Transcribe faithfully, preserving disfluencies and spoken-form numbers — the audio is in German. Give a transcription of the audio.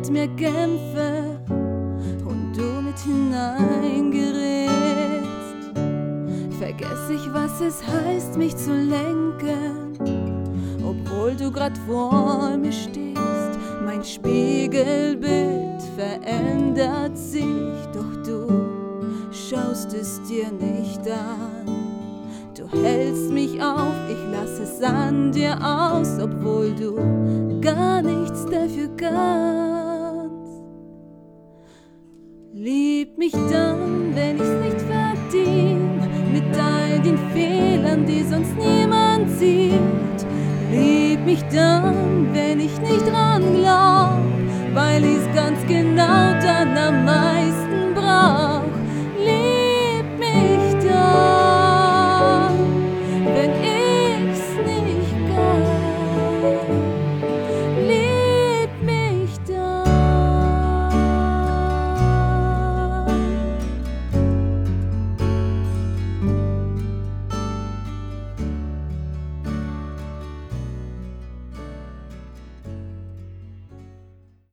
mit mir kämpfe und du mit hineingerätst, vergess ich, was es heißt, mich zu lenken, obwohl du grad vor mir stehst. Mein Spiegelbild verändert sich, doch du schaust es dir nicht an. Du hältst mich auf, ich lass es an dir aus, obwohl du gar nichts dafür kannst. Lieb mich dann, wenn ich's nicht verdien, mit all den Fehlern, die sonst niemand sieht. Lieb mich dann, wenn ich nicht dran glaub, weil ich's ganz genau dann am meisten